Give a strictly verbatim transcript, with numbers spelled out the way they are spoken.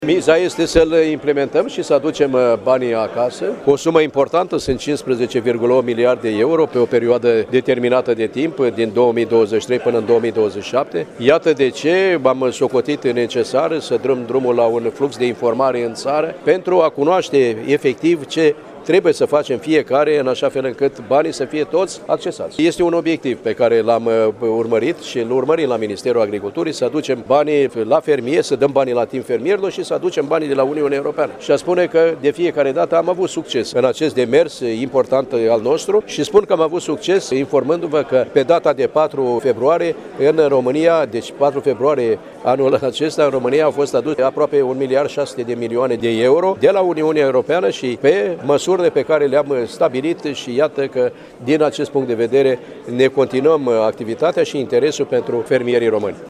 Miza este să-l implementăm și să aducem banii acasă. O sumă importantă, sunt cincisprezece virgulă opt miliarde de euro pe o perioadă determinată de timp, din două mii douăzeci și trei până în două mii douăzeci și șapte. Iată de ce am socotit necesar să dăm drumul la un flux de informare în țară pentru a cunoaște efectiv ce trebuie să facem fiecare în așa fel încât banii să fie toți accesați. Este un obiectiv pe care l-am urmărit și îl urmărim la Ministerul Agriculturii, să aducem banii la fermieri, să dăm banii la timp fermierilor și să aducem banii de la Uniunea Europeană. Și a spune că de fiecare dată am avut succes în acest demers important al nostru și spun că am avut succes informându-vă că pe data de patru februarie în România, deci patru februarie anul acesta, în România au fost aduse aproape un miliard șase sute de milioane de euro de la Uniunea Europeană și pe măsuri pe care le-am stabilit și iată că din acest punct de vedere ne continuăm activitatea și interesul pentru fermierii români.